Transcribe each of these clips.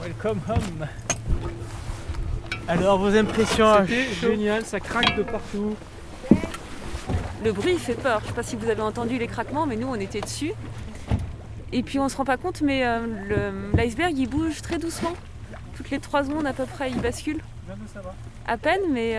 Welcome home. Alors vos impressions? C'était génial, ça craque de partout. Le bruit il fait peur. Je ne sais pas si vous avez entendu les craquements, mais nous on était dessus. Et puis on se rend pas compte, mais l'iceberg il bouge très doucement. Toutes les 3 secondes à peu près il bascule. À peine, mais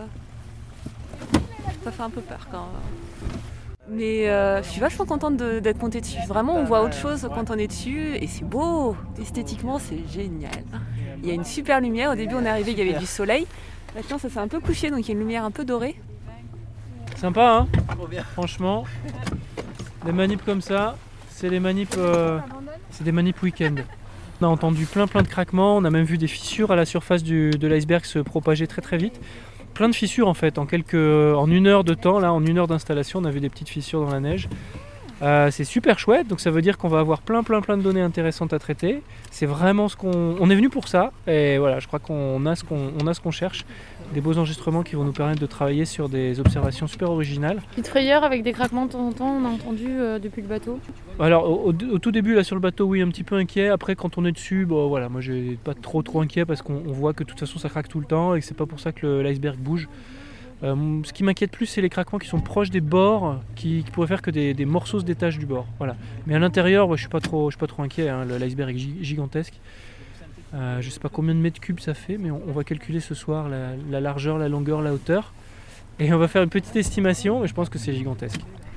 ça fait un peu peur quand même. Mais je suis vachement contente d'être montée dessus. Vraiment on voit autre chose quand on est dessus et c'est beau. Esthétiquement c'est génial. Il y a une super lumière. Au début on est arrivé, il y avait du soleil. Maintenant ça s'est un peu couché, donc il y a une lumière un peu dorée. Sympa, hein? Franchement, des manips comme ça, c'est des manips week-end. On a entendu plein de craquements, on a même vu des fissures à la surface de l'iceberg se propager très vite. Plein de fissures en fait, en 1 heure de temps, là, en 1 heure d'installation, on a vu des petites fissures dans la neige. C'est super chouette, donc ça veut dire qu'on va avoir plein de données intéressantes à traiter. C'est vraiment on est venu pour ça, et voilà, je crois qu'on a ce qu'on cherche. Des beaux enregistrements qui vont nous permettre de travailler sur des observations super originales. Petite frayeur avec des craquements de temps en temps, on a entendu depuis le bateau. Alors au tout début là sur le bateau, oui, un petit peu inquiet. Après quand on est dessus, bon voilà, moi j'ai pas trop inquiet parce qu'on voit que de toute façon ça craque tout le temps et que c'est pas pour ça que l'iceberg bouge. Ce qui m'inquiète plus, c'est les craquements qui sont proches des bords, qui pourraient faire que des morceaux se détachent du bord. Voilà. Mais à l'intérieur, je suis pas trop inquiet. Hein. L'iceberg est gigantesque. Je sais pas combien de mètres cubes ça fait, mais on va calculer ce soir la largeur, la longueur, la hauteur. Et on va faire une petite estimation, mais je pense que c'est gigantesque.